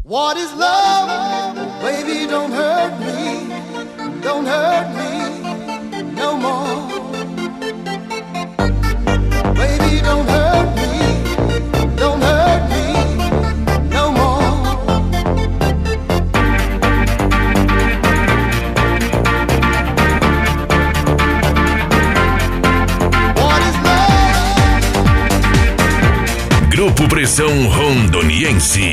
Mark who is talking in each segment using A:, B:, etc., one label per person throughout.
A: What is love? Baby, don't hurt me. Don't hurt me no more. Baby, don't hurt me. Don't hurt me no more. What is love?
B: Grupo Pressão Rondoniense.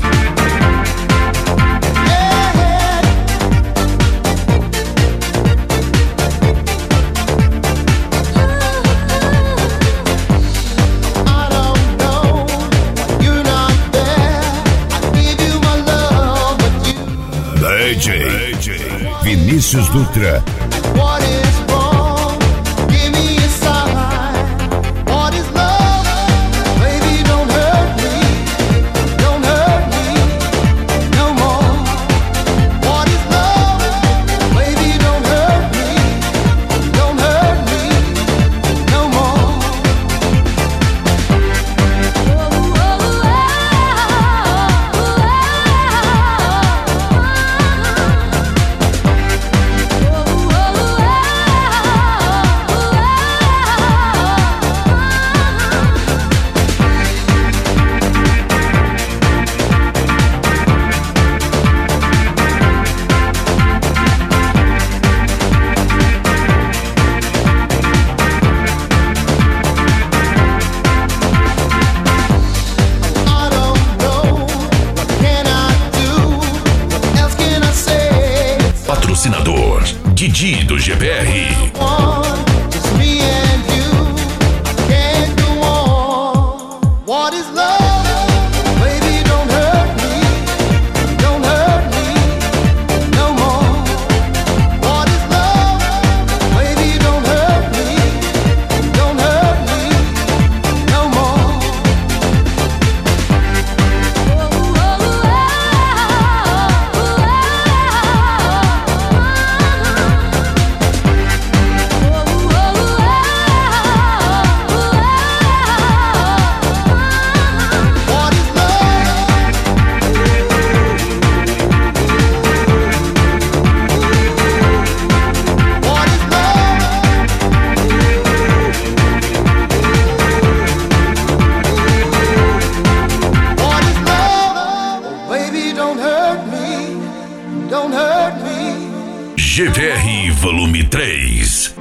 B: DJ Vinícius Dutra.
A: What is wrong? Give me a sign. What is love? Baby, don't hurt me. Don't hurt me no more. What is love? Baby, don't hurt me. Don't hurt me no more.
B: Patrocinador Didi do GBR.
A: Just me and you. I can't go on. What is love? Baby, don't hurt me. Don't hurt me no more. What is love? Baby, don't hurt me. Don't hurt me no more. What is love? What is love? What is love? Oh, baby, don't hurt me. Don't hurt me.
B: GVR Volume 3.